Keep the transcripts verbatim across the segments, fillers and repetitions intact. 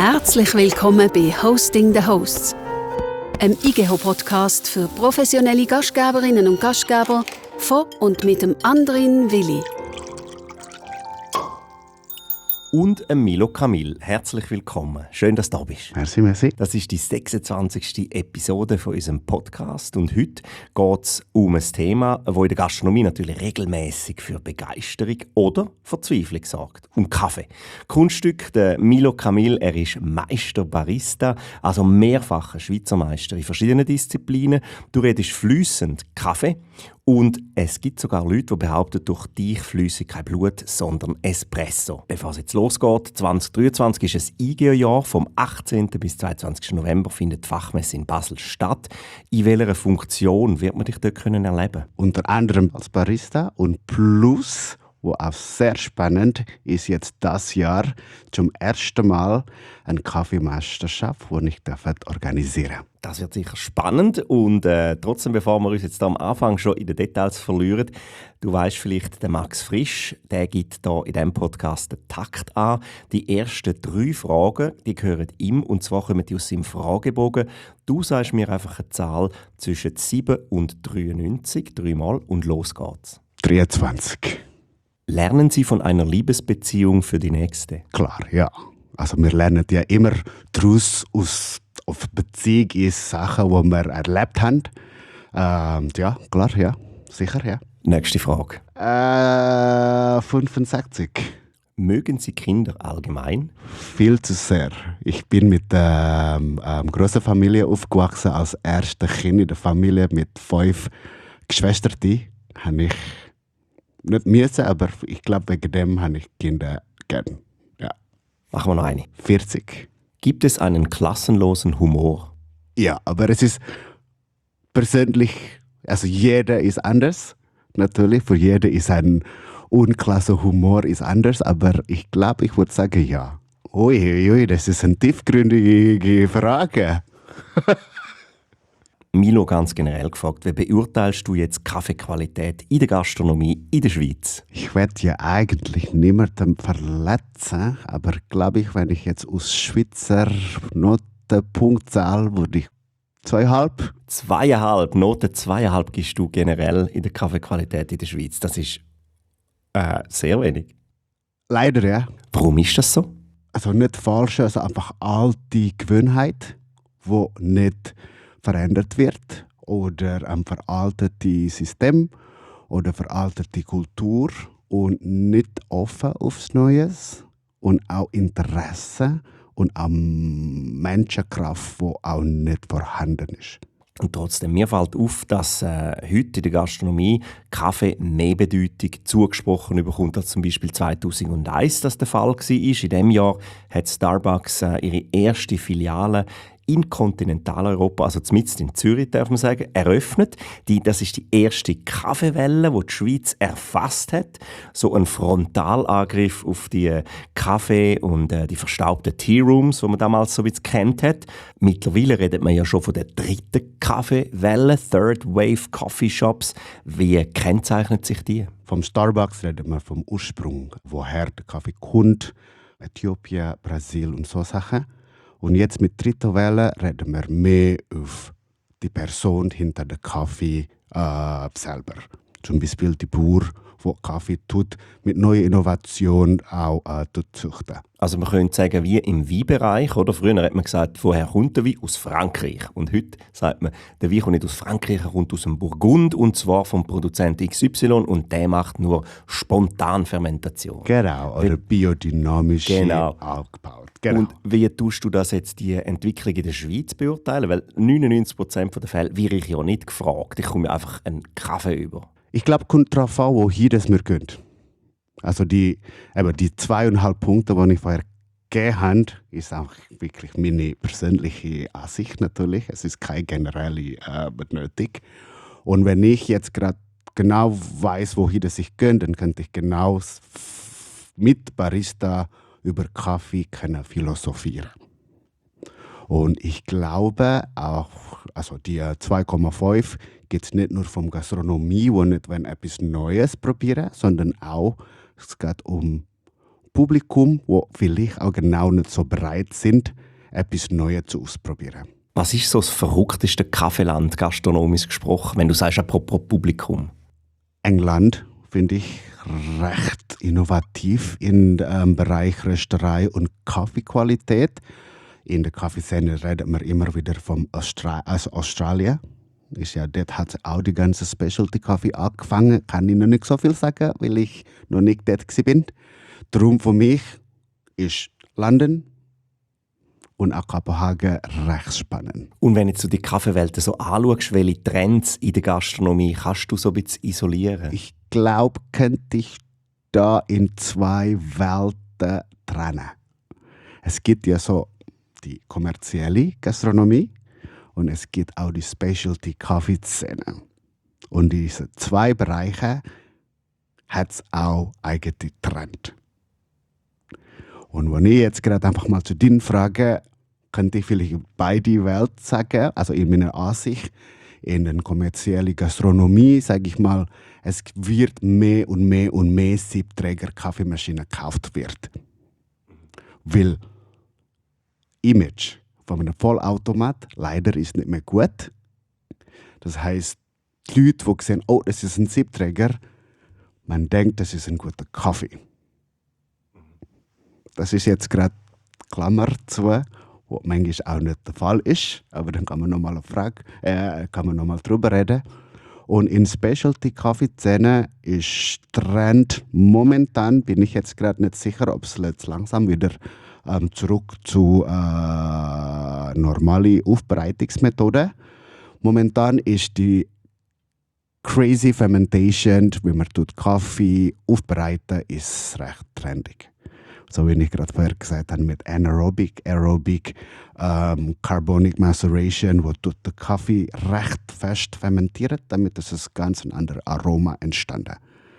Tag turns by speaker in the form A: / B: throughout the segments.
A: Herzlich willkommen bei Hosting the Hosts, einem I G E H-Podcast für professionelle Gastgeberinnen und Gastgeber von und mit dem Andrin Willi.
B: Und Milo Camille. Herzlich willkommen. Schön, dass du da bist.
C: Merci, merci.
B: Das ist die sechsundzwanzigste Episode von unserem Podcast und heute geht es um ein Thema, das in der Gastronomie natürlich regelmäßig für Begeisterung oder Verzweiflung sorgt. Um Kaffee. Kunststück der Milo Camille, er ist Meister Barista, also mehrfacher Schweizer Meister in verschiedenen Disziplinen. Du redest fließend Kaffee. Und es gibt sogar Leute, die behaupten, durch dich fließe kein Blut, sondern Espresso. Bevor es jetzt losgeht, zwanzig dreiundzwanzig ist ein I G E H-Jahr. Vom achtzehnten bis zweiundzwanzigsten November findet die Fachmesse in Basel statt. In welcher Funktion wird man dich dort können erleben?
C: Unter anderem als Barista und plus, wo auch sehr spannend ist, jetzt das Jahr zum ersten Mal eine Kaffeemeisterschaft, die ich organisieren darf.
B: Das wird sicher spannend und äh, trotzdem, bevor wir uns jetzt am Anfang schon in den Details verlieren, du weißt vielleicht, der Max Frisch, der gibt da in diesem Podcast den Takt an. Die ersten drei Fragen, die gehören ihm und zwar kommen die aus seinem Fragebogen. Du sagst mir einfach eine Zahl zwischen sieben und dreiundneunzig, dreimal und los geht's.
C: dreiundzwanzig.
B: Lernen Sie von einer Liebesbeziehung für die nächste?
C: Klar, ja. Also wir lernen ja immer daraus, aus auf Beziehung ist Sachen, die wir erlebt haben. Ähm, ja, klar, ja. Sicher, ja.
B: Nächste Frage.
C: Äh, fünfundsechzig.
B: Mögen Sie Kinder allgemein?
C: Viel zu sehr. Ich bin mit einer ähm, ähm, grossen Familie aufgewachsen, als erstes Kind in der Familie mit fünf Geschwistern. Habe ich nicht müssen, aber ich glaube, wegen dem habe ich Kinder gern. Ja.
B: Machen wir noch eine.
C: vierzig.
B: Gibt es einen klassenlosen Humor?
C: Ja, aber es ist persönlich, also jeder ist anders. Natürlich, für jeden ist ein unklasse Humor ist anders, aber ich glaube, ich würde sagen, ja. Ui, ui, das ist eine tiefgründige Frage.
B: Milo, ganz generell gefragt, wie beurteilst du jetzt Kaffeequalität in der Gastronomie in der Schweiz?
C: Ich werde ja eigentlich niemanden verletzen, aber glaube ich, wenn ich jetzt aus Schweizer Notenpunktzahl würde ich zweieinhalb.
B: Zweieinhalb, Note zweieinhalb gibst du generell in der Kaffeequalität in der Schweiz. Das ist äh, sehr wenig.
C: Leider, ja.
B: Warum ist das so?
C: Also nicht falsch, also einfach alte Gewohnheit, die nicht verändert wird oder ein veraltetes System oder veraltete Kultur und nicht offen aufs Neues und auch Interesse und auch Menschenkraft, die auch nicht vorhanden ist.
B: Und trotzdem, mir fällt auf, dass äh, heute in der Gastronomie Kaffee mehr Bedeutung zugesprochen bekommt als zum Beispiel zweitausendeins das der Fall war. In diesem Jahr hat Starbucks äh, ihre erste Filiale in Kontinentaleuropa, also zumindest in Zürich, darf man sagen, eröffnet. Die, das ist die erste Kaffeewelle, die die Schweiz erfasst hat. So ein Frontalangriff auf die Kaffee- und äh, die verstaubten Tea-Rooms, die man damals so ein bisschen kennt hat. Mittlerweile redet man ja schon von der dritten Kaffeewelle, Third Wave Coffee Shops. Wie kennzeichnet sich die?
C: Vom Starbucks reden wir vom Ursprung, woher der Kaffee kommt, Äthiopien, Brasilien und so Sachen. Und jetzt mit dritten Welle reden wir mehr auf die Person hinter dem Kaffee äh, selber. Zum Beispiel die Bauer, der Kaffee tut, mit neuen Innovationen auch äh, züchten.
B: Also man könnte sagen, wie im Weinbereich, oder? Früher hat man gesagt, woher kommt der Wein? Aus Frankreich. Und heute sagt man, der Wein kommt nicht aus Frankreich, er kommt aus dem Burgund, und zwar vom Produzenten X Y, und der macht nur Spontanfermentation.
C: Genau, oder biodynamisch
B: genau.
C: aufgebaut. Genau.
B: Und wie tust du das jetzt, die Entwicklung in der Schweiz beurteilen? Weil neunundneunzig Prozent der Fälle wäre ich ja nicht gefragt. Ich komme einfach einen Kaffee über.
C: Ich glaube, es kommt darauf an, wohin das wir gehen. Also die, eben die zweieinhalb Punkte, die ich vorher gegeben habe, ist auch wirklich meine persönliche Ansicht natürlich. Es ist keine generelle äh, Benötigung. Und wenn ich jetzt gerade genau weiß, wohin das ich gehe, dann könnte ich genau mit Barista über Kaffee können philosophieren. Und ich glaube auch, also die zwei Komma fünf geht es nicht nur um Gastronomie, wo nicht wenn etwas Neues probieren, sondern auch, es geht um Publikum, wo vielleicht auch genau nicht so bereit sind, etwas Neues zu ausprobieren.
B: Was ist so das verrückteste Kaffeeland, gastronomisch gesprochen, wenn du sagst, apropos Publikum?
C: England finde ich recht innovativ im ähm, Bereich Rösterei und Kaffeequalität. In der Kaffeeszene redet man immer wieder vom Austra- also Australien. Ist ja, dort hat auch die ganze Specialty-Kaffee angefangen. Kann ich noch nicht so viel sagen, weil ich noch nicht dort war. Darum für mich ist London und auch Kopenhagen recht spannend.
B: Und wenn jetzt du die Kaffeewelt so anschaust, welche Trends in der Gastronomie kannst du so ein bisschen isolieren?
C: Ich glaube, könnte ich da in zwei Welten trennen. Es gibt ja so die kommerzielle Gastronomie und es gibt auch die Specialty-Kaffee-Szene. Und diese zwei Bereiche hat es auch eigene Trend. Und wenn ich jetzt gerade einfach mal zu dir frage, könnte ich vielleicht beide Welten sagen, also in meiner Ansicht, in der kommerziellen Gastronomie, sage ich mal, es wird mehr und mehr und mehr Siebträger-Kaffeemaschinen gekauft wird. Weil Image von einem Vollautomat leider ist nicht mehr gut. Das heißt, die Leute, die sehen, oh, das ist ein Siebträger, man denkt, das ist ein guter Kaffee. Das ist jetzt gerade Klammer zu, was manchmal auch nicht der Fall ist, aber dann kann man nochmal Frage, äh, kann man noch mal drüber reden. Und in Specialty-Kaffee-Szene ist Trend momentan, bin ich jetzt gerade nicht sicher, ob es jetzt langsam wieder ähm, zurück zu äh, normalen Aufbereitungsmethoden. Momentan ist die Crazy Fermentation, wie man tut Kaffee aufbereiten, ist recht trendig. So wie ich gerade vorher gesagt habe, mit Anaerobic, Aerobic, ähm, Carbonic Maceration, wo tut der Kaffee recht fest fermentiert, damit es ein ganz anderes Aroma entstanden.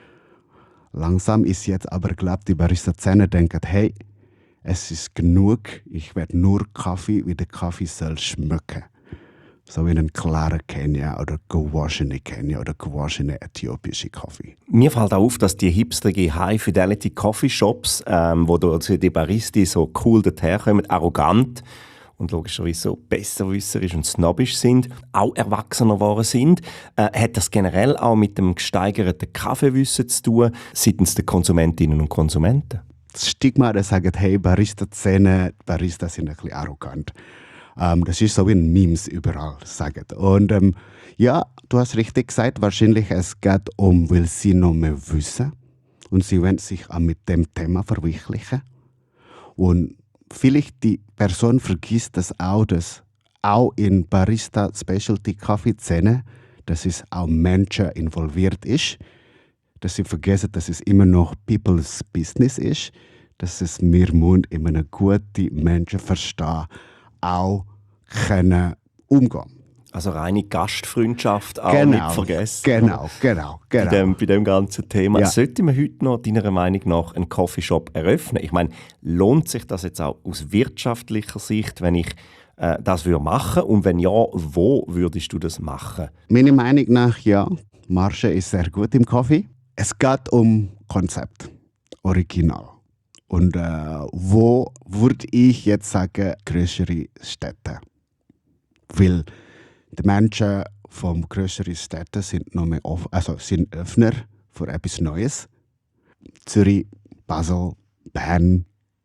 C: Langsam ist jetzt aber, glaube ich, die Barista-Szene denkt, hey, es ist genug, ich werde nur Kaffee, wie der Kaffee soll schmecken. So wie einen klaren Kenia oder gewaschene Kenia oder gewaschene äthiopische Kaffee.
B: Mir fällt auch auf, dass die hipsterige High-Fidelity-Coffee-Shops, ähm, wo die Baristi so cool daherkommen, arrogant und logischerweise so besserwisserisch und snobbisch sind, auch erwachsener geworden sind. Äh, hat das generell auch mit dem gesteigerten Kaffeewissen zu tun, seitens der Konsumentinnen und Konsumenten?
C: Das Stigma, das sagt, hey, Barista-Szene, Baristas sind ein bisschen arrogant. Ähm, das ist so wie ein Memes überall, sagen. Und ähm, ja, du hast richtig gesagt, wahrscheinlich es geht um, weil sie noch mehr wissen und sie wollen sich auch mit dem Thema verwirklichen. Und vielleicht die Person vergisst das auch, dass auch in Barista Specialty Kaffee Szene, dass es auch Menschen involviert ist, dass sie vergessen, dass es immer noch People's Business ist, dass es mir Mund immer eine gute Menschen verstehen, auch können umgehen.
B: Also reine Gastfreundschaft auch
C: Genau,
B: nicht vergessen.
C: Genau, genau, genau.
B: Bei dem, bei dem ganzen Thema.
C: Ja.
B: Sollte man heute noch, deiner Meinung nach, einen Coffeeshop eröffnen? Ich meine, lohnt sich das jetzt auch aus wirtschaftlicher Sicht, wenn ich äh, das würde machen? Und wenn ja, wo würdest du das machen?
C: Meiner Meinung nach, ja, Marge ist sehr gut im Kaffee. Es geht um Konzept, Original. Und äh, wo würde ich jetzt sagen, größere Städte? Weil die Menschen von größeren Städten sind noch mehr offen, also sind Öffner für etwas Neues. Zürich, Basel, Bern,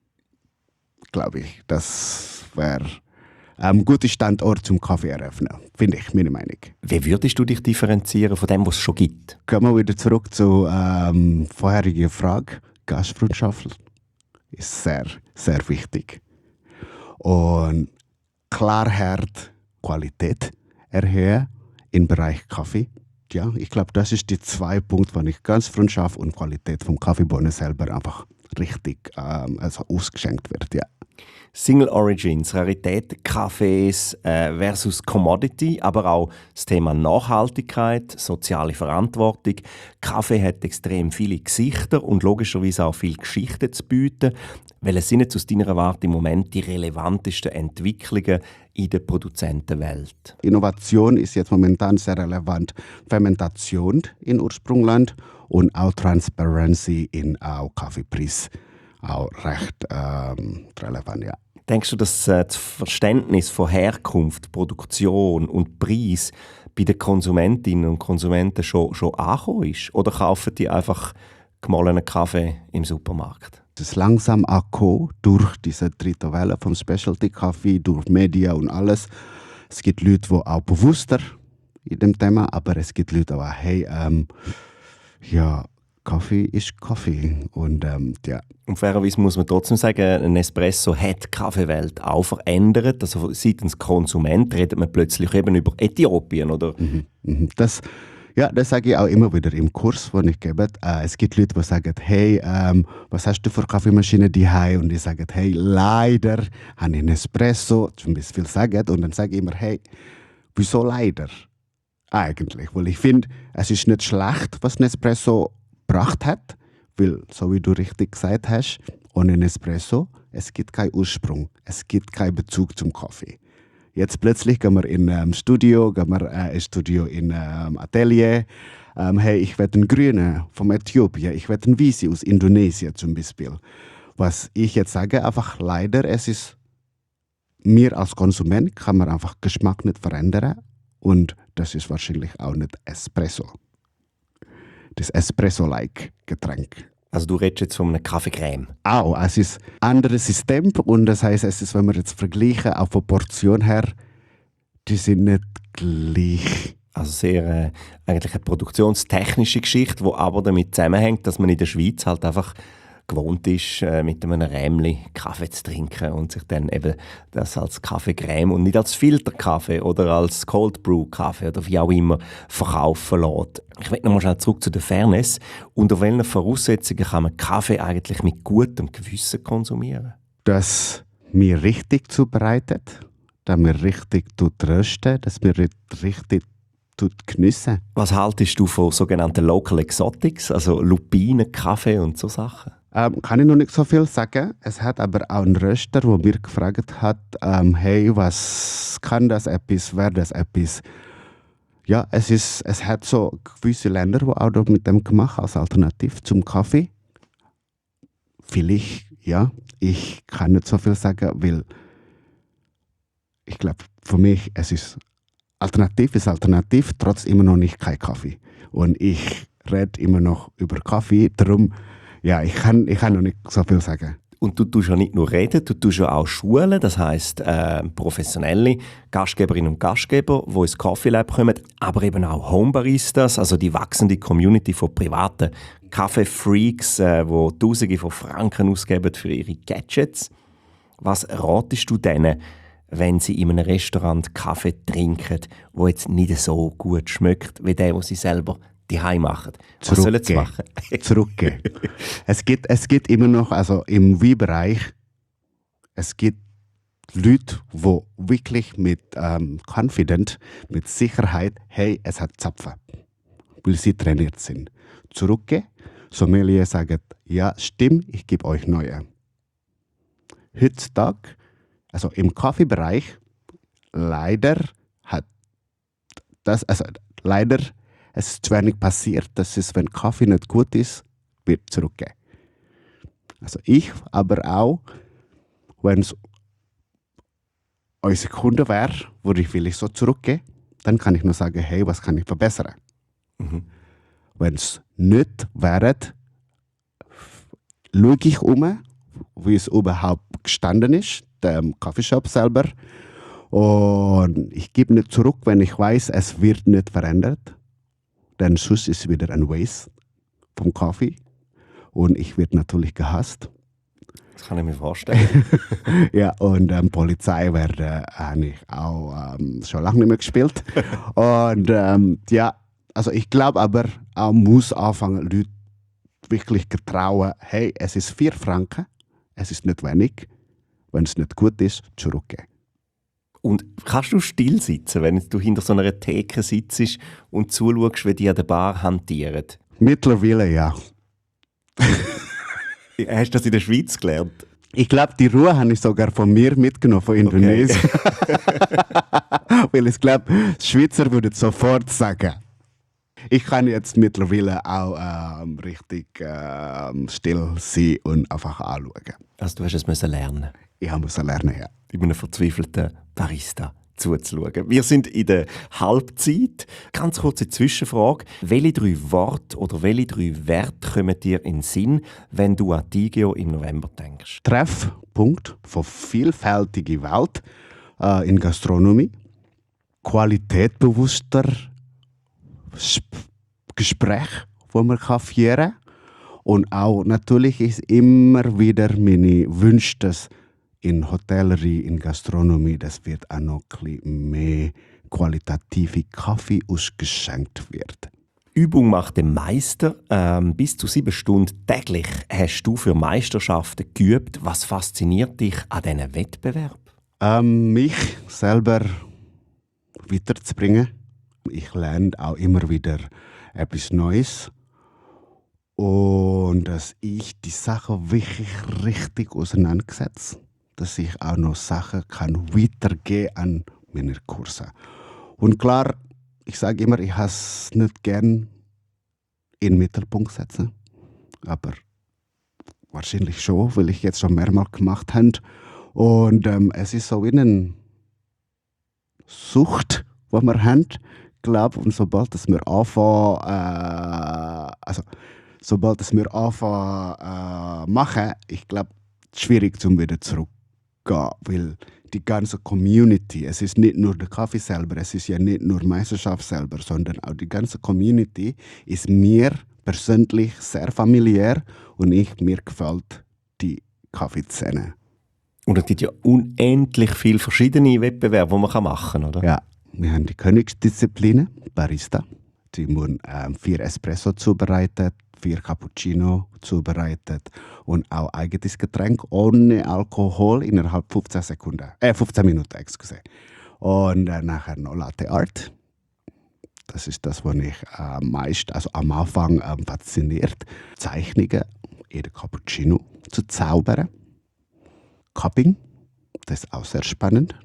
C: glaube ich, das wäre ein guter Standort zum Kaffee eröffnen, finde ich, meine Meinung.
B: Wie würdest du dich differenzieren von dem, was es schon gibt?
C: Kommen wir wieder zurück zur ähm, vorherigen Frage. Gastfreundschaft ist sehr, sehr wichtig. Und Klarheit, Qualität erhöhen im Bereich Kaffee. Ja, ich glaube, das ist die zwei Punkte, wo ich Gastfreundschaft und Qualität vom Kaffeebohnen selber einfach richtig ähm, also ausgeschenkt wird. Ja.
B: Single Origins, Rarität, Kaffees äh, versus Commodity, aber auch das Thema Nachhaltigkeit, soziale Verantwortung. Kaffee hat extrem viele Gesichter und logischerweise auch viele Geschichten zu bieten. Welche sind jetzt aus deiner Warte im Moment die relevantesten Entwicklungen in der Produzentenwelt?
C: Innovation ist jetzt momentan sehr relevant. Fermentation in Ursprungland und auch Transparency in auch Kaffeepreis. auch recht ähm, relevant, ja.
B: Denkst du, dass äh, das Verständnis von Herkunft, Produktion und Preis bei den Konsumentinnen und Konsumenten schon, schon angekommen ist? Oder kaufen die einfach gemahlenen Kaffee im Supermarkt?
C: Es ist langsam angekommen durch diese dritte Welle vom Specialty-Kaffee, durch Medien und alles. Es gibt Leute, die auch bewusster in dem Thema, aber es gibt Leute, die auch, hey, ähm, ja, Kaffee ist Kaffee. Und ähm, ja.
B: Und fairerweise muss man trotzdem sagen, ein Espresso hat die Kaffeewelt auch verändert. Also seitens Konsument redet man plötzlich eben über Äthiopien, oder?
C: Mhm, mhm. Das, ja, das sage ich auch immer wieder im Kurs, den ich gebe. Äh, es gibt Leute, die sagen, hey, ähm, was hast du für Kaffeemaschine daheim? Und ich sage, hey, leider habe ich einen Espresso, zum Beispiel sagen. Und dann sage ich immer, hey, wieso leider? Eigentlich, weil ich finde, es ist nicht schlecht, was ein Espresso gebracht hat, weil, so wie du richtig gesagt hast, ohne Espresso, es gibt keinen Ursprung, es gibt keinen Bezug zum Kaffee. Jetzt plötzlich gehen wir in ein ähm, Studio, gehen wir äh, ein Studio in ein ähm, Atelier. Ähm, hey, ich will einen Grünen von Äthiopien, ich will einen Weißen aus Indonesien zum Beispiel. Was ich jetzt sage, einfach leider, es ist, mir als Konsument kann man einfach Geschmack nicht verändern und das ist wahrscheinlich auch nicht Espresso. Das Espresso-like Getränk.
B: Also du redest jetzt von einer Kaffeecreme?
C: Auch, es ist ein anderes System und das heisst, es ist, wenn wir jetzt vergleichen, auch von Portion her, die sind nicht gleich.
B: Also sehr äh, eigentlich eine produktionstechnische Geschichte, die aber damit zusammenhängt, dass man in der Schweiz halt einfach gewohnt ist, äh, mit einem Rämli Kaffee zu trinken und sich dann eben das als Kaffeecreme und nicht als Filterkaffee oder als Cold Brew Kaffee oder wie auch immer verkaufen lässt. Ich will nochmal schnell zurück zu der Fairness. Unter welchen Voraussetzungen kann man Kaffee eigentlich mit gutem Gewissen konsumieren?
C: Dass mir richtig zubereitet, dass mir richtig rösten, dass mir richtig geniessen.
B: Was haltest du von sogenannten Local Exotics, also Lupinen, Kaffee und so Sachen?
C: Ähm, kann ich noch nicht so viel sagen. Es hat aber auch einen Röster, der mir gefragt hat, ähm, hey, was kann das etwas, wäre das etwas? Ja, es, ist, es hat so gewisse Länder, die auch mit dem gemacht als Alternativ zum Kaffee. Vielleicht, ja. Ich kann nicht so viel sagen, weil ich glaube, für mich, es ist Alternativ ist Alternativ, trotz immer noch nicht kein Kaffee. Und ich rede immer noch über Kaffee, darum, ja, ich kann, ich kann noch nicht so viel sagen.
B: Und du tust ja nicht nur reden, du tust ja auch schulen, das heisst äh, professionelle Gastgeberinnen und Gastgeber, die ins Coffee Lab kommen, aber eben auch Homebaristas, also die wachsende Community von privaten Kaffeefreaks, äh, die Tausende von Franken ausgeben für ihre Gadgets. Was ratest du denen, wenn sie in einem Restaurant Kaffee trinken, der jetzt nicht so gut schmeckt wie der, den sie selber daheim machen? Was sollen sie machen?
C: Zurückgehen. Es gibt, es gibt immer noch, also im Wein-Bereich, es gibt Leute, die wirklich mit ähm, confident, mit Sicherheit, hey, es hat Zapfen, weil sie trainiert sind. Zurückgehen, Sommelier sagt, ja, stimmt, ich gebe euch neue. Heutzutage, also im Kaffeebereich, leider hat das, also leider, es ist zu wenig passiert, dass es, wenn Kaffee nicht gut ist, wird zurückgehen. Also ich, aber auch, wenn es unsere Kunde wäre, würde ich vielleicht so zurückgehen, dann kann ich nur sagen, hey, was kann ich verbessern? Mhm. Wenn es nicht wäre, schaue ich um, wie es überhaupt gestanden ist, der Kaffeeshop selber. Und ich gebe nicht zurück, wenn ich weiß, es wird nicht verändert. Denn sonst ist es wieder ein Waste vom Kaffee. Und ich werde natürlich gehasst.
B: Das kann ich mir vorstellen.
C: Ja, und ähm, Polizei werde äh, auch ähm, schon lange nicht mehr gespielt. Und ähm, ja, also ich glaube aber, auch muss anfangen, Leute wirklich getrauen, hey, es ist vier Franken, es ist nicht wenig, wenn es nicht gut ist, zurückgeben.
B: Und kannst du still sitzen, wenn du hinter so einer Theke sitzt und zuschaust, wie die an der Bar hantieren?
C: Mittlerweile ja.
B: Hast du das in der Schweiz gelernt?
C: Ich glaube, die Ruhe habe ich sogar von mir mitgenommen, von Indonesien. Okay. Weil ich glaube, die Schweizer würden sofort sagen. ich kann jetzt mittlerweile auch ähm, richtig ähm, still sein und einfach anschauen.
B: Also du hast es müssen lernen.
C: Ich musste lernen, ja.
B: In einem verzweifelten Barista zuzuschauen. Wir sind in der Halbzeit. Ganz kurze Zwischenfrage. Welche drei Worte oder welche drei Werte kommen dir in den Sinn, wenn du an Tigeo im November denkst?
C: Treffpunkt von vielfältiger Welt äh, in Gastronomie. Qualitätbewusster Sp- Gespräch, das man kann führen kann. Und auch natürlich ist immer wieder meine Wünsche, dass in Hotellerie, in Gastronomie, das wird auch noch ein bisschen mehr qualitative Kaffee ausgeschenkt wird.
B: Übung macht den Meister. Ähm, bis zu sieben Stunden täglich hast du für Meisterschaften geübt. Was fasziniert dich an diesen Wettbewerb?
C: Ähm, mich selber weiterzubringen. Ich lerne auch immer wieder etwas Neues. Und dass ich die Sache wirklich richtig auseinandersetze. Dass ich auch noch Sachen kann weitergeben an meine Kurse. Und klar, ich sage immer, ich habe es nicht gern in den Mittelpunkt setzen. Aber wahrscheinlich schon, weil ich jetzt schon mehrmals gemacht habe. Und ähm, es ist so wie eine Sucht, die wir haben. Ich glaube, und sobald dass wir anfangen, äh, also sobald dass wir anfangen äh, machen, ich glaube, es ist schwierig, zum wieder zurückzugehen. Weil die ganze Community, es ist nicht nur der Kaffee selber, es ist ja nicht nur die Meisterschaft selber, sondern auch die ganze Community ist mir persönlich sehr familiär und ich, mir gefällt die Kaffeeszene.
B: Und es gibt ja unendlich viele verschiedene Wettbewerbe, die man machen kann, oder?
C: Ja, wir haben die Königsdisziplinen, Barista. Die müssen ähm, vier Espresso zubereitet, vier Cappuccino zubereitet und auch eigenes Getränk ohne Alkohol innerhalb fünfzehn Sekunden, äh fünfzehn Minuten, excuse. Und äh, nachher noch Latte Art. Das ist das, was mich äh, meist, also am Anfang äh, fasziniert. Zeichnungen in der Cappuccino zu zaubern. Cupping, das ist auch sehr spannend.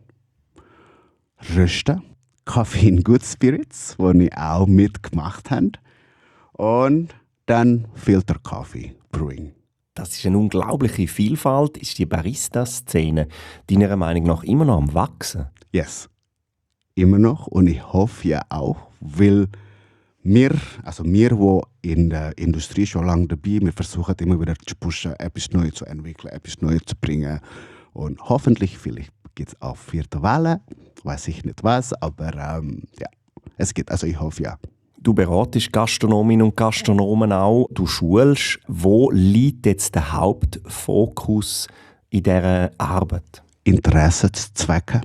C: Rösten, Kaffee in Good Spirits, wo ich auch mitgemacht habe. Und dann Filterkaffee, Brewing.
B: Das ist eine unglaubliche Vielfalt. Ist die Barista-Szene deiner Meinung nach immer noch am Wachsen?
C: Yes, immer noch. Und ich hoffe ja auch, weil wir, also wir, die in der Industrie schon lange dabei sind, wir versuchen immer wieder zu pushen, etwas Neues zu entwickeln, etwas Neues zu bringen. Und hoffentlich, vielleicht gibt es auch vierte Welle, weiß ich nicht was, aber ähm, ja, es gibt, also ich hoffe ja.
B: Du beratest Gastronominnen und Gastronomen auch, du schulst. Wo liegt jetzt der Hauptfokus in dieser Arbeit?
C: Interessenzwecke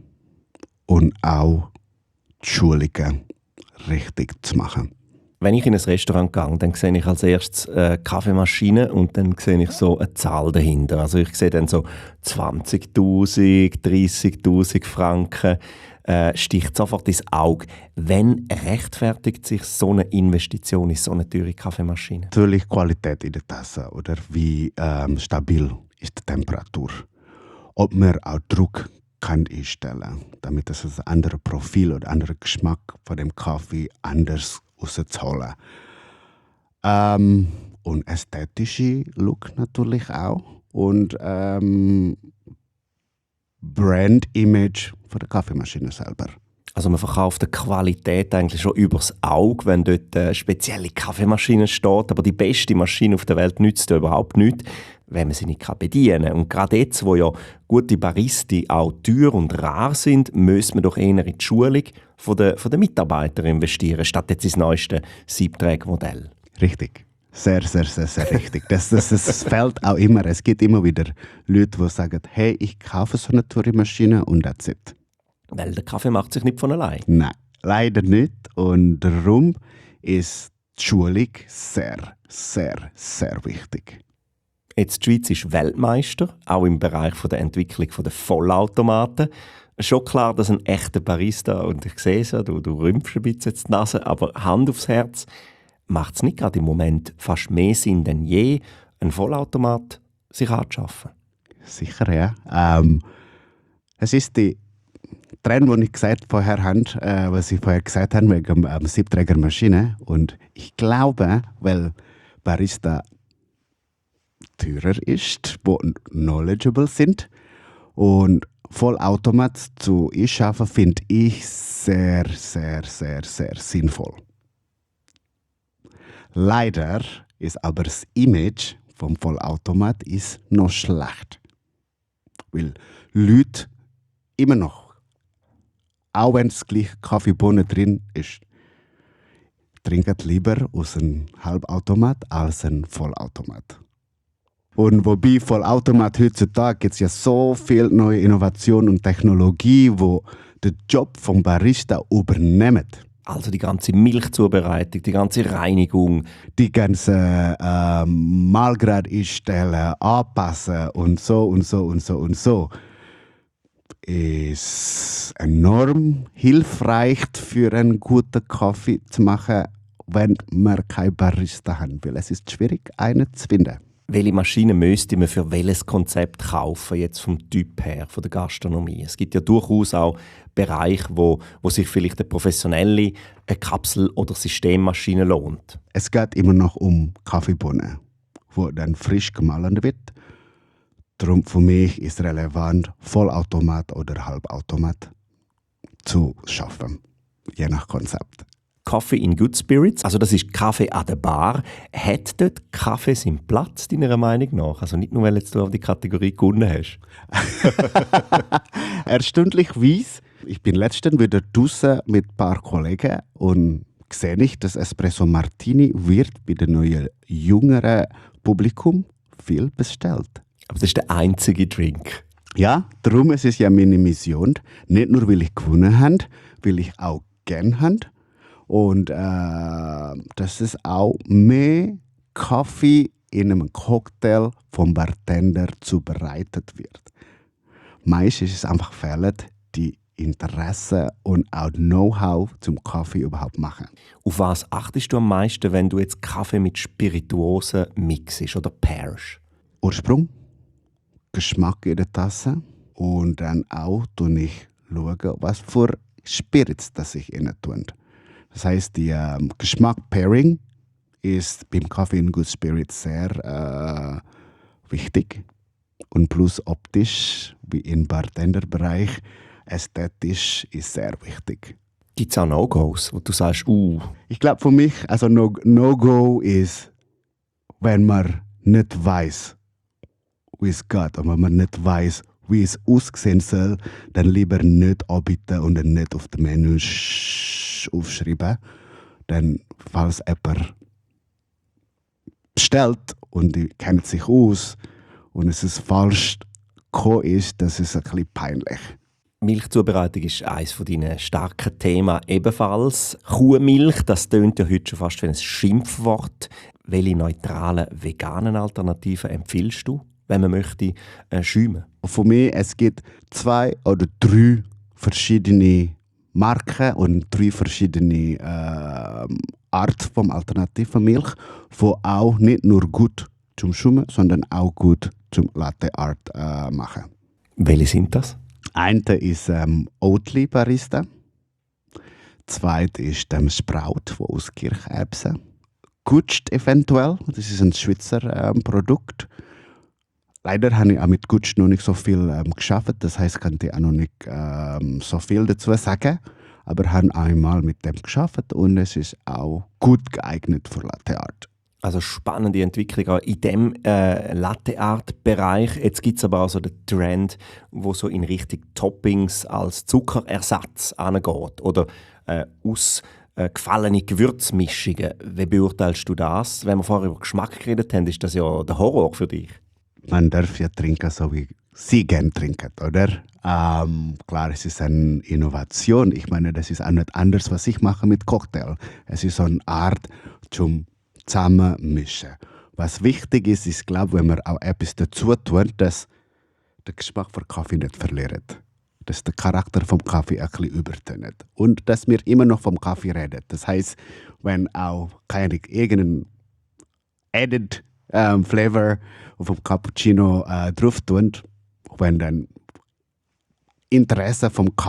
C: und auch die Schulungen richtig zu machen.
B: Wenn ich in ein Restaurant gehe, dann sehe ich als erstes eine Kaffeemaschine und dann sehe ich so eine Zahl dahinter. Also ich sehe dann so zwanzigtausend, dreißigtausend Franken, äh, sticht sofort ins Auge. Wann rechtfertigt sich so eine Investition in so eine teure Kaffeemaschine?
C: Natürlich Qualität in der Tasse oder wie ähm, stabil ist die Temperatur. Ob man auch Druck kann einstellen, damit es ein anderes Profil oder anderer Geschmack von dem Kaffee anders rauszuholen. Ähm, und ästhetische Look natürlich auch. Und ähm, Brand-Image von der Kaffeemaschine selber.
B: Also man verkauft die Qualität eigentlich schon übers Auge, wenn dort eine spezielle Kaffeemaschine steht. Aber die beste Maschine auf der Welt nützt ja überhaupt nichts, wenn man sie nicht bedienen kann. Und gerade jetzt, wo ja gute Baristi auch teuer und rar sind, müssen wir doch eher in die Schulung von der, von der Mitarbeiter investieren, statt jetzt ins neueste Siebträgermodell.
C: Richtig. Sehr, sehr, sehr, sehr richtig. Das, das, das fällt auch immer. Es gibt immer wieder Leute, die sagen, hey, ich kaufe so eine teure Maschine und that's it.
B: Weil der Kaffee macht sich nicht von allein.
C: Nein, leider nicht. Und darum ist die Schulung sehr, sehr, sehr wichtig.
B: Jetzt die Schweiz ist Weltmeister, auch im Bereich der Entwicklung der Vollautomaten. Schon klar, dass ein echter Barista, und ich sehe es ja, du, du rümpfst ein bisschen die Nase, aber Hand aufs Herz, macht es nicht gerade im Moment fast mehr Sinn denn je, einen Vollautomat sich anzuschaffen?
C: Sicher, ja. Ähm, es ist die Trend, den ich gesagt vorher habe, äh, was ich vorher gesagt habe, wegen ähm, Siebträgermaschine. Und ich glaube, weil Barista teurer ist, wo knowledgeable sind und Vollautomat zu einschaffen, finde ich sehr, sehr, sehr, sehr sinnvoll. Leider ist aber das Image vom Vollautomat ist noch schlecht. Weil Leute immer noch, auch wenn es gleich Kaffeebohnen drin ist, trinken lieber aus einem Halbautomat als einem Vollautomat. Und wobei Vollautomat heutzutage gibt es ja so viel neue Innovation und Technologie, wo den Job vom Barista übernehmen.
B: Also die ganze Milchzubereitung, die ganze Reinigung.
C: Die ganze ähm, Mahlgrad einstellen, anpassen und so und so und so und so. Ist enorm hilfreich für einen guten Kaffee zu machen, wenn wir keinen Barista haben. Weil es ist schwierig, einen zu finden.
B: Welche Maschine müsste man für welches Konzept kaufen, jetzt vom Typ her, von der Gastronomie? Es gibt ja durchaus auch Bereiche, wo, wo sich vielleicht eine professionelle eine Kapsel- oder Systemmaschine lohnt.
C: Es geht immer noch um Kaffeebohnen, wo dann frisch gemahlen wird. Darum für mich ist relevant, Vollautomat oder Halbautomat zu schaffen, je nach Konzept.
B: Coffee in Good Spirits, also das ist Kaffee an der Bar. Hat dort Kaffee seinen Platz, deiner Meinung nach? Also nicht nur, weil jetzt du auf die Kategorie gewonnen hast.
C: Erstaunlicherweise, ich bin letztens wieder draußen mit ein paar Kollegen und sehe ich, dass Espresso Martini wird bei dem neuen, jüngeren Publikum viel bestellt.
B: Aber das ist der einzige Drink.
C: Ja, darum ist es ja meine Mission. Nicht nur, weil ich gewonnen habe, weil ich auch gerne habe. Und äh, dass es auch mehr Kaffee in einem Cocktail vom Bartender zubereitet wird. Meistens ist es einfach fehlt die Interesse und auch Know-how zum Kaffee überhaupt machen.
B: Auf was achtest du am meisten, wenn du jetzt Kaffee mit Spirituosen mixest oder pairst?
C: Ursprung, Geschmack in der Tasse und dann auch schaue ich, was für Spirits das ich innen tue. Das heißt, die ähm, Geschmack-Pairing ist beim Kaffee in Good Spirits sehr äh, wichtig. Und plus optisch, wie im Bartenderbereich, ästhetisch ist sehr wichtig.
B: Gibt es auch No-Gos, wo du sagst, uh.
C: Ich glaube für mich, also No- No-Go ist, wenn man nicht weiß, wie es geht, und wenn man nicht weiß, wie es aussehen soll, dann lieber nicht anbieten und dann nicht auf dem Menü aufschreiben. Dann, falls jemand bestellt und die kennt sich aus und es ist falsch gekommen ist, das ist ein bisschen peinlich.
B: Milchzubereitung ist eines deiner starken Themen ebenfalls. Kuhmilch, das tönt ja heute schon fast wie ein Schimpfwort. Welche neutralen veganen Alternativen empfiehlst du, wenn man möchte äh, schäumen?
C: Für mich es gibt zwei oder drei verschiedene Marken und drei verschiedene äh, Arten von alternativen Milch, die auch nicht nur gut zum Schäumen, sondern auch gut zum Latte Art äh, machen.
B: Welche sind das?
C: Eine ist ähm, Oatly Barista. Zweite ist ähm, Sprout, wo aus Kircherbsen. Gutsch eventuell, das ist ein Schweizer ähm, Produkt. Leider habe ich auch mit Gutsch noch nicht so viel ähm, geschafft, das heißt, kann ich auch noch nicht ähm, so viel dazu sagen. Aber ich habe einmal mit dem geschafft und es ist auch gut geeignet für Latte Art.
B: Also spannende Entwicklung auch in diesem äh, Latte-Art-Bereich. Jetzt gibt es aber auch so den Trend, wo so in Richtung Toppings als Zuckerersatz angeht. Oder äh, ausgefallene Gewürzmischungen. Wie beurteilst du das? Wenn wir vorher über Geschmack geredet haben, ist das ja der Horror für dich.
C: Man darf ja trinken, so wie sie gerne trinken, oder? Ähm, klar, es ist eine Innovation. Ich meine, das ist auch nicht anders, was ich mache mit Cocktail. Es ist so eine Art zum Zusammenmischen. Was wichtig ist, ist, glaube wenn wir auch etwas dazu tun, dass der Geschmack von Kaffee nicht verliert. Dass der Charakter vom Kaffee ein bisschen übertönt. Und dass wir immer noch vom Kaffee reden. Das heißt, wenn auch keine irgendeinen added ähm, Flavor vom Cappuccino äh, drauf tun, wenn dann Interesse vom Kaffee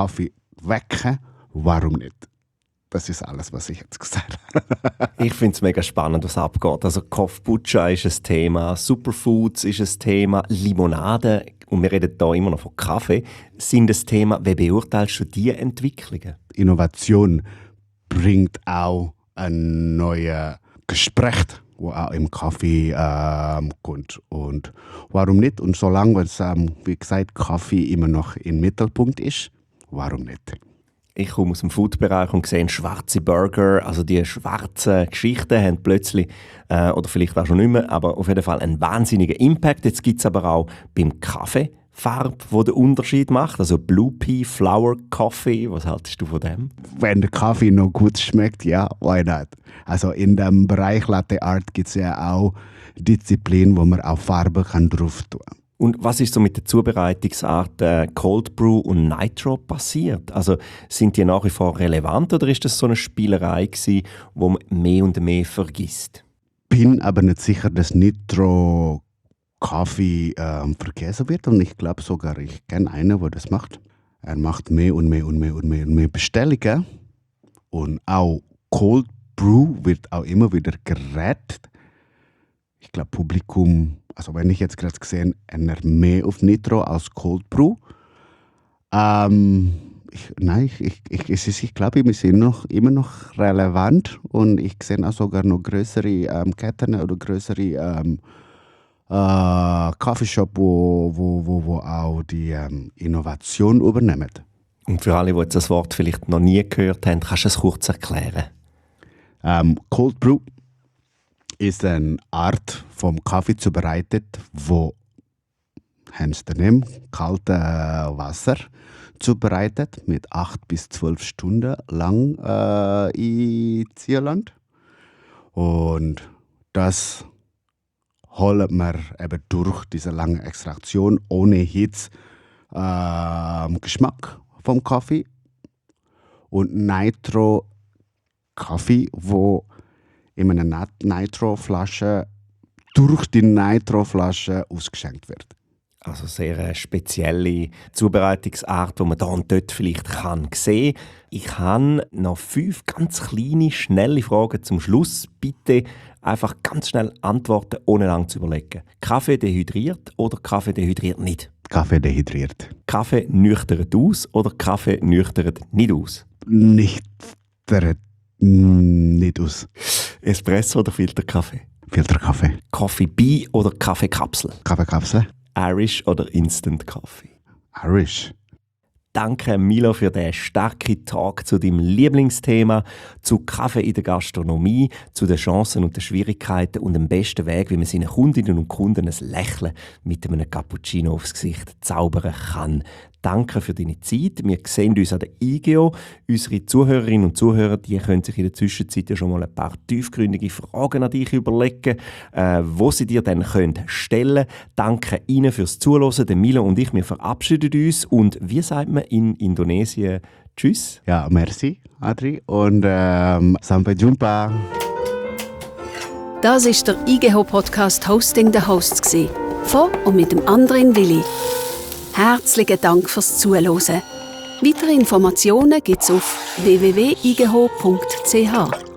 C: wecken, warum nicht? Das ist alles, was ich jetzt gesagt habe.
B: Ich finde es mega spannend, was abgeht. Also Kombucha ist ein Thema, Superfoods ist ein Thema, Limonade, und wir reden hier immer noch von Kaffee, sind ein Thema. Wie beurteilst du diese Entwicklungen?
C: Innovation bringt auch ein neues Gespräch, wo auch im Kaffee ähm, kommt. Und warum nicht? Und solange es, ähm, wie gesagt, Kaffee immer noch im Mittelpunkt ist, warum nicht?
B: Ich komme aus dem Food-Bereich und sehe schwarze Burger, also die schwarzen Geschichten haben plötzlich, äh, oder vielleicht auch schon nicht mehr, aber auf jeden Fall einen wahnsinnigen Impact. Jetzt gibt es aber auch beim Kaffee Farbe, die den Unterschied macht, also Blue Pea, Flower Coffee, was haltest du von dem?
C: Wenn der Kaffee noch gut schmeckt, ja, why not? Also in dem Bereich Latte Art gibt es ja auch Disziplinen, wo man auch Farbe kann drauf tun kann.
B: Und was ist so mit der Zubereitungsart äh, Cold Brew und Nitro passiert? Also sind die nach wie vor relevant oder ist das so eine Spielerei gewesen, wo man mehr und mehr vergisst?
C: Bin aber nicht sicher, dass Nitro Kaffee ähm, vergessen wird und ich glaube sogar, ich kenne einen, der das macht. Er macht mehr und mehr und mehr und mehr und mehr Bestellungen und auch Cold Brew wird auch immer wieder gerettet. Ich glaube, Publikum, also wenn ich jetzt gerade gesehen, ändere mehr auf Nitro als Cold Brew. Ähm, ich, nein, ich, ich, ich, ich glaube, wir sind noch, immer noch relevant und ich sehe auch sogar noch größere ähm, Ketten oder größere ähm, äh, Coffeeshop, wo, wo, wo, wo auch die ähm, Innovation übernehmen.
B: Und für alle, die jetzt das Wort vielleicht noch nie gehört haben, kannst du es kurz erklären?
C: Ähm, Cold Brew ist eine Art vom Kaffee zubereitet, wo Hans daneben kaltes Wasser zubereitet mit acht bis zwölf Stunden lang äh, in Zierland. Und das holt man eben durch diese lange Extraktion ohne Hitze äh, Geschmack vom Kaffee. Und Nitro Kaffee, wo in einer Nitro-Flasche durch die Nitro-Flasche ausgeschenkt wird.
B: Also sehr eine spezielle Zubereitungsart, die man da und dort vielleicht kann sehen kann. Ich habe noch fünf ganz kleine, schnelle Fragen zum Schluss. Bitte einfach ganz schnell antworten, ohne lange zu überlegen. Kaffee dehydriert oder Kaffee dehydriert nicht?
C: Kaffee dehydriert.
B: Kaffee nüchtert aus oder Kaffee nüchtert nicht aus?
C: Nicht, der, nicht aus.
B: Espresso oder Filterkaffee?
C: Filterkaffee.
B: Coffee Bee oder Kaffeekapsel?
C: Kaffeekapsel.
B: Irish oder Instant Coffee?
C: Irish.
B: Danke Milo für den starken Talk zu deinem Lieblingsthema, zu Kaffee in der Gastronomie, zu den Chancen und den Schwierigkeiten und dem besten Weg, wie man seinen Kundinnen und Kunden ein Lächeln mit einem Cappuccino aufs Gesicht zaubern kann. Danke für deine Zeit. Wir sehen uns an der I G O. Unsere Zuhörerinnen und Zuhörer, die können sich in der Zwischenzeit ja schon mal ein paar tiefgründige Fragen an dich überlegen, äh, wo sie dir dann können stellen können. Danke Ihnen fürs Zuhören. Der Milo und ich, wir verabschieden uns. Und wie sagt man in Indonesien Tschüss?
C: Ja, merci, Adri. Und ähm, sampai jumpa.
A: Das ist der I G H O-Podcast «Hosting the Hosts» gewesen. Von und mit dem Andrin Willi. Herzlichen Dank fürs Zuhören. Weitere Informationen gibt es auf w w w punkt i g h o punkt c h.